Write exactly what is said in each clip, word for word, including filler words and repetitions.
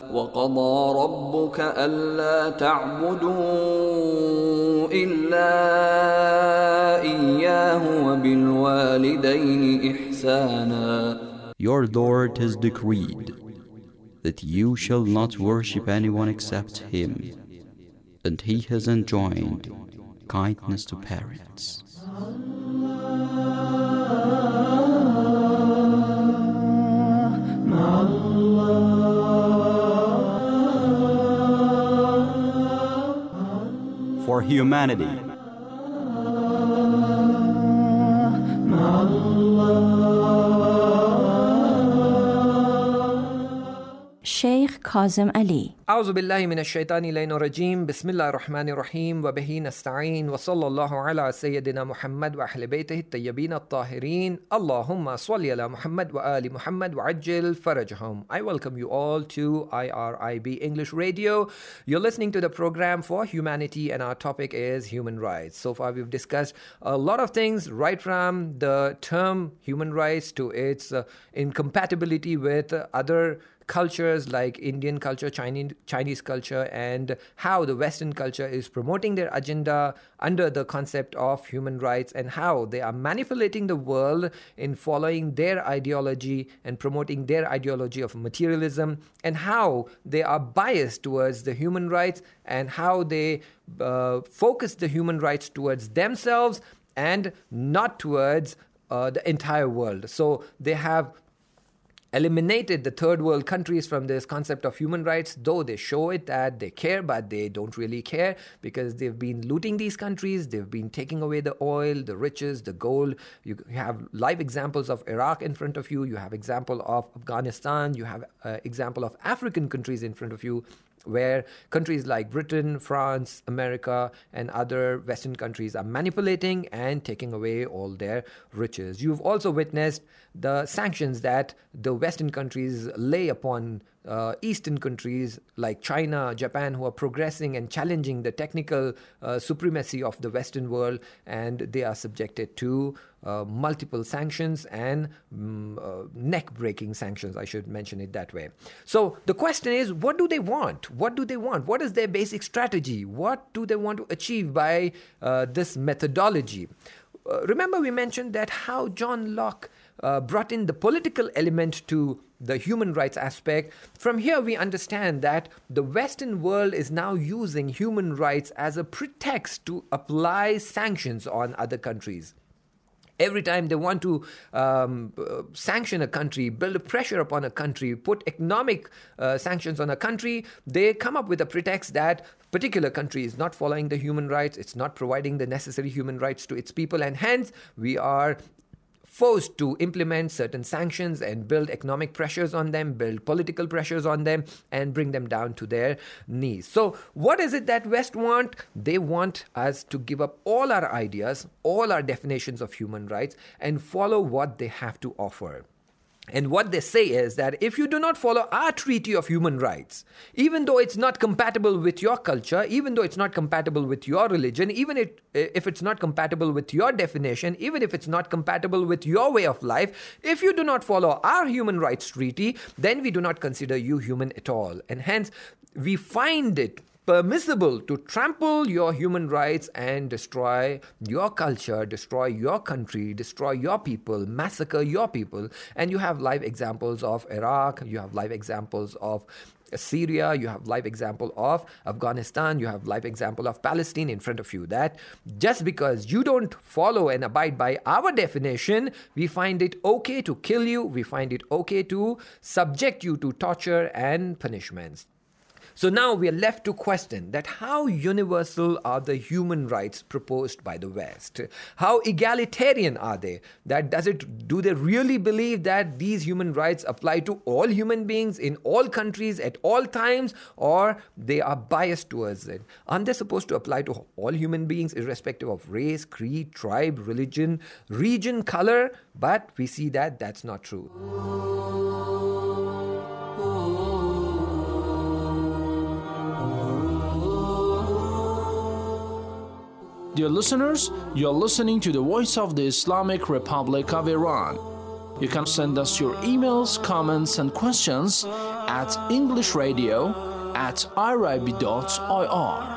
وقضى ربك ألا تعبدوا إلا إياه وبالوالدين إحسانا. Your Lord has decreed that you shall not worship anyone except Him, and He has enjoined kindness to parents. For humanity, Sheikh Kazim Ali. أعوذ بالله من الشيطان اللعين الرجيم بسم الله الرحمن الرحيم وبه نستعين وصلى الله على سيدنا محمد وأهل بيته الطيبين الطاهرين اللهم صل على محمد وآل محمد وعجل فرجهم. I welcome you all to I R I B English Radio. You're listening to the program for humanity and our topic is human rights. So far we've discussed a lot of things, right from the term human rights to its uh, incompatibility with uh, other cultures like Indian culture, Chinese, Chinese culture, and how the Western culture is promoting their agenda under the concept of human rights, and how they are manipulating the world in following their ideology and promoting their ideology of materialism, and how they are biased towards the human rights, and how they uh, focus the human rights towards themselves and not towards uh, the entire world. So they have eliminated the third world countries from this concept of human rights, though they show it that they care, but they don't really care because they've been looting these countries, they've been taking away the oil, the riches, the gold. You have live examples of Iraq in front of you, you have example of Afghanistan, you have uh, example of African countries in front of you, where countries like Britain, France, America, and other Western countries are manipulating and taking away all their riches. You've also witnessed the sanctions that the Western countries lay upon uh, Eastern countries like China, Japan, who are progressing and challenging the technical uh, supremacy of the Western world, and they are subjected to uh, multiple sanctions and um, uh, neck-breaking sanctions, I should mention it that way. So the question is, what do they want? What do they want? What is their basic strategy? What do they want to achieve by uh, this methodology? Uh, remember we mentioned that how John Locke uh, brought in the political element to the human rights aspect. From here we understand that the Western world is now using human rights as a pretext to apply sanctions on other countries. Every time they want to um, uh, sanction a country, build a pressure upon a country, put economic uh, sanctions on a country, they come up with a pretext that particular country is not following the human rights, it's not providing the necessary human rights to its people, and hence we are forced to implement certain sanctions and build economic pressures on them, build political pressures on them, and bring them down to their knees. So what is it that West want? They want us to give up all our ideas, all our definitions of human rights, and follow what they have to offer. And what they say is that if you do not follow our treaty of human rights, even though it's not compatible with your culture, even though it's not compatible with your religion, even if, if it's not compatible with your definition, even if it's not compatible with your way of life, if you do not follow our human rights treaty, then we do not consider you human at all. And hence, we find it permissible to trample your human rights and destroy your culture, destroy your country, destroy your people, massacre your people. And you have live examples of Iraq, you have live examples of Syria, you have live example of Afghanistan, you have live example of Palestine in front of you. That just because you don't follow and abide by our definition, we find it okay to kill you, we find it okay to subject you to torture and punishments. So now we are left to question that how universal are the human rights proposed by the West? How egalitarian are they? That does it, do they really believe that these human rights apply to all human beings in all countries at all times, or they are biased towards it? Aren't they supposed to apply to all human beings irrespective of race, creed, tribe, religion, region, color? But we see that that's not true. Dear listeners, you're listening to the Voice of the Islamic Republic of Iran. You can send us your emails, comments, and questions at englishradio at irib dot I R.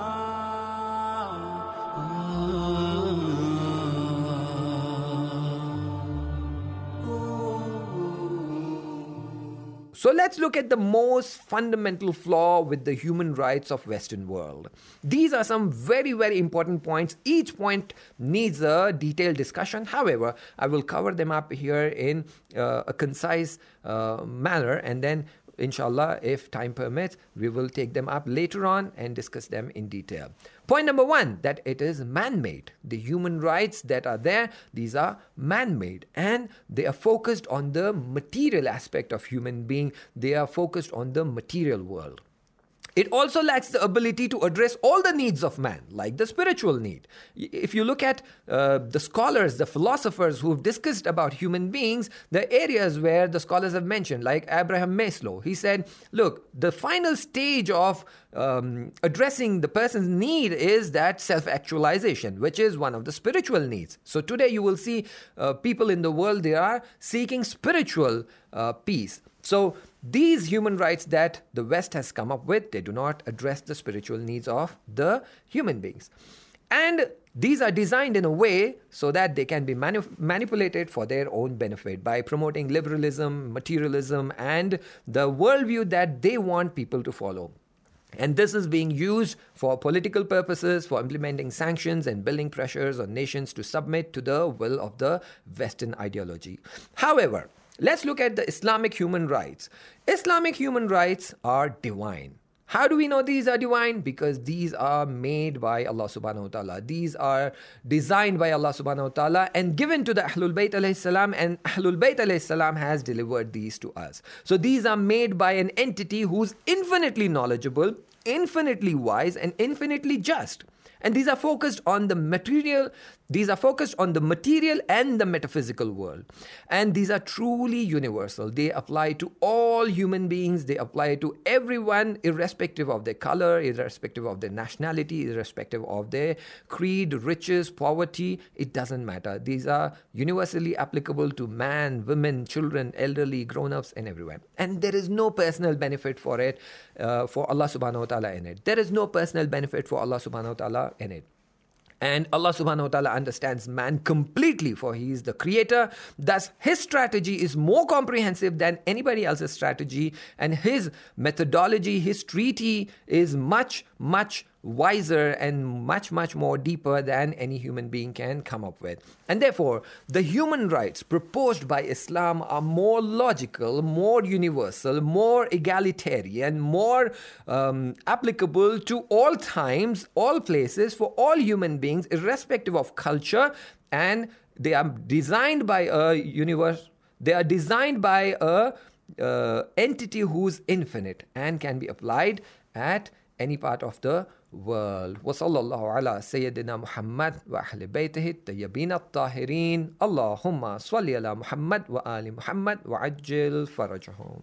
So let's look at the most fundamental flaw with the human rights of Western world. These are some very, very important points. Each point needs a detailed discussion. However, I will cover them up here in uh, a concise uh, manner, and then inshallah, if time permits, we will take them up later on and discuss them in detail. Point number one, that it is man-made. The human rights that are there, these are man-made, and they are focused on the material aspect of human being. They are focused on the material world. It also lacks the ability to address all the needs of man, like the spiritual need. If you look at uh, the scholars, the philosophers who've discussed about human beings, the areas where the scholars have mentioned, like Abraham Maslow, he said, look, the final stage of um, addressing the person's need is that self-actualization, which is one of the spiritual needs. So today you will see uh, people in the world, they are seeking spiritual uh, peace. So these human rights that the West has come up with, they do not address the spiritual needs of the human beings. And these are designed in a way so that they can be manu- manipulated for their own benefit by promoting liberalism, materialism, and the worldview that they want people to follow. And this is being used for political purposes, for implementing sanctions and building pressures on nations to submit to the will of the Western ideology. However, let's look at the Islamic human rights. Islamic human rights are divine. How do we know these are divine? Because these are made by Allah subhanahu wa ta'ala. These are designed by Allah subhanahu wa ta'ala and given to the Ahlul Bayt alayhi salam, and Ahlul Bayt alayhi salam has delivered these to us. So these are made by an entity who's infinitely knowledgeable, infinitely wise, and infinitely just. And these are focused on the material, these are focused on the material and the metaphysical world. And these are truly universal. They apply to all human beings. They apply to everyone, irrespective of their color, irrespective of their nationality, irrespective of their creed, riches, poverty. It doesn't matter. These are universally applicable to man, women, children, elderly, grown-ups, and everyone. And there is no personal benefit for it, uh, for Allah subhanahu wa ta'ala in it. There is no personal benefit for Allah subhanahu wa ta'ala in it. And Allah subhanahu wa ta'ala understands man completely, for he is the creator. Thus, his strategy is more comprehensive than anybody else's strategy, and his methodology, his treaty is much, much wiser and much, much more deeper than any human being can come up with. And therefore, the human rights proposed by Islam are more logical, more universal, more egalitarian, more um, applicable to all times, all places, for all human beings, irrespective of culture, and they are designed by a universe, they are designed by a uh, entity who's infinite and can be applied at any part of the world. وصلى الله على سيدنا محمد وأهل بيته الطيبين الطاهرين. اللهم صل على محمد وآل محمد وعجل فرجهم.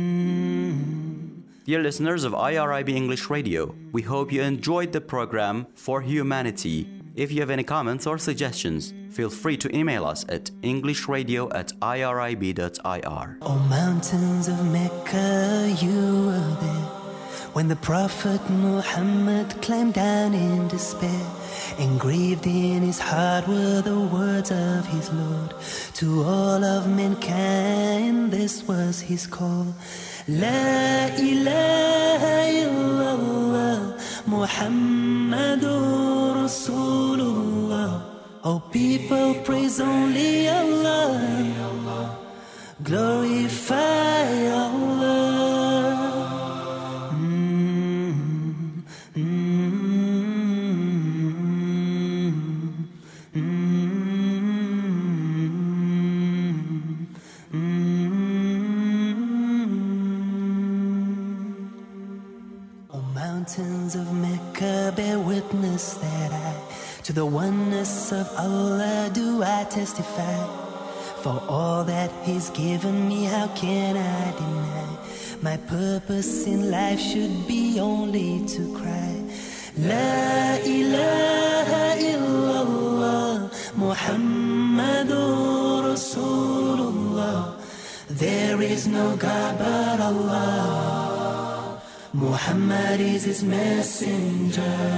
Dear listeners of I R I B English Radio, we hope you enjoyed the program For Humanity. If you have any comments or suggestions, feel free to email us at englishradio at irib dot I R. Oh, mountains of Mecca, you were there when the Prophet Muhammad climbed down in despair. Engraved in his heart were the words of his Lord. To all of mankind, this was his call. La ilaha illallah, Muhammadur Rasulullah. Oh, people, praise only Allah. Glorify Allah. Mountains of Mecca, bear witness that I, to the oneness of Allah do I testify. For all that He's given me, how can I deny? My purpose in life should be only to cry. La ilaha illallah, Muhammadur Rasulullah. Allah. There is no God but Allah. Muhammad is his messenger.